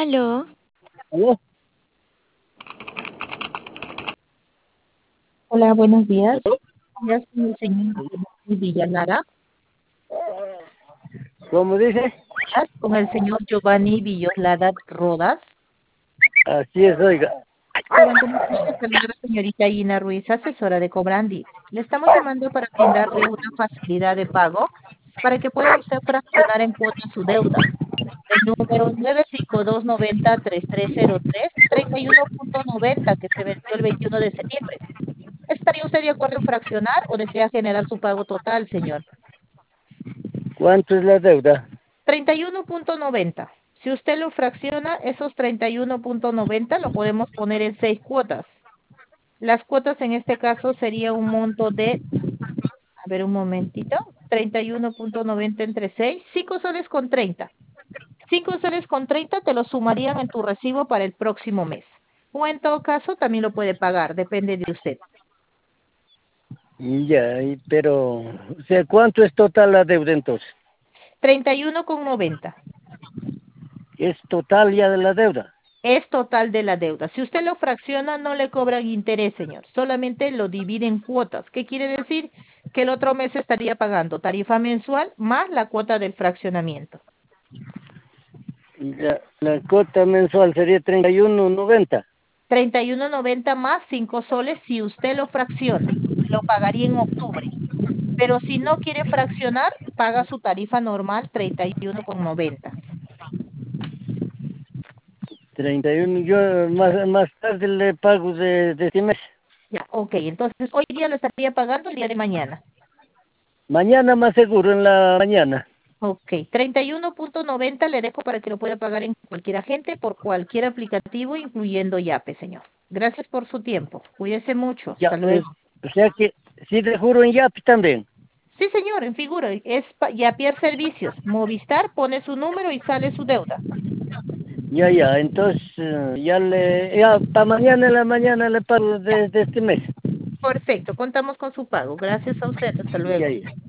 Aló, ¿Aló? Hola, buenos días. ¿Aló? Días con el señor Villalara. ¿Cómo dice? Días con el señor Giovanni Villoslada Rodas. Así es, oiga. Joven, ¿cómo está? Le saluda la señorita Ina Ruiz, asesora de Cobrandi. Le estamos llamando para brindarle una facilidad de pago para que pueda usted fraccionar en cuotas su deuda. El número 95290-3303, 31.90 que se venció el 21 de septiembre. ¿Estaría usted de acuerdo en fraccionar o desea generar su pago total, señor? ¿Cuánto es la deuda? 31.90. Si usted lo fracciona, esos 31.90 lo podemos poner en 6 cuotas. Las cuotas en este caso sería un monto de, a ver un momentito, 31.90 entre 6, 5 soles con 30. 5 soles con 30 te lo sumarían en tu recibo para el próximo mes. O en todo caso también lo puede pagar, depende de usted. Ya, pero, o sea, ¿cuánto es total la deuda entonces? 31.90. ¿Es total ya de la deuda? Es total de la deuda. Si usted lo fracciona, no le cobran interés, señor. Solamente lo divide en cuotas. ¿Qué quiere decir? Que el otro mes estaría pagando tarifa mensual más la cuota del fraccionamiento. Ya, la cuota mensual sería 31.90. 31.90 más 5 soles si usted lo fracciona. Lo pagaría en octubre. Pero si no quiere fraccionar, paga su tarifa normal 31.90. 31, yo más tarde le pago de este mes. Ya, ok. Entonces, hoy día lo estaría pagando el día de mañana. Mañana más seguro en la mañana. Ok, 31.90 le dejo para que lo pueda pagar en cualquier agente por cualquier aplicativo, incluyendo Yape, señor. Gracias por su tiempo. Cuídese mucho. Ya, Hasta luego. o sea que, sí te juro en Yapi también. Sí, señor, en figura. Es Yapier Servicios. Movistar pone su número y sale su deuda. Ya, entonces, ya para mañana en la mañana le pago Ya, de este mes. perfecto. Contamos con su pago. Gracias a usted. Hasta Ya, luego. ya.